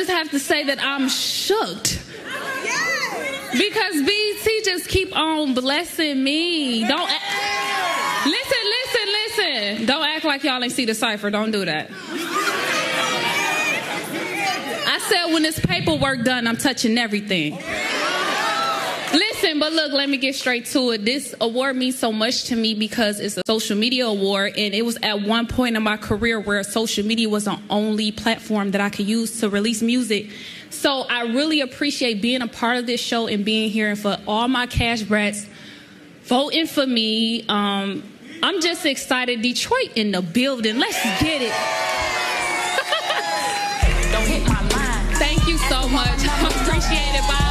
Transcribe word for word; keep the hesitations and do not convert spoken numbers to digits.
just have to say that I'm shooked. Because B E T just keep on blessing me. Don't act, listen, listen, listen. Don't act like y'all ain't see the cipher. Don't do that. I said when this paperwork done, I'm touching everything. Listen, but look, let me get straight to it. This award means so much to me because it's a social media award, and it was at one point in my career where social media was the only platform that I could use to release music. So I really appreciate being a part of this show and being here, and for all my Cash Brats voting for me. Um, I'm just excited. Detroit in the building. Let's get it. Don't hit my line. Thank you so much. I appreciate it. Bye.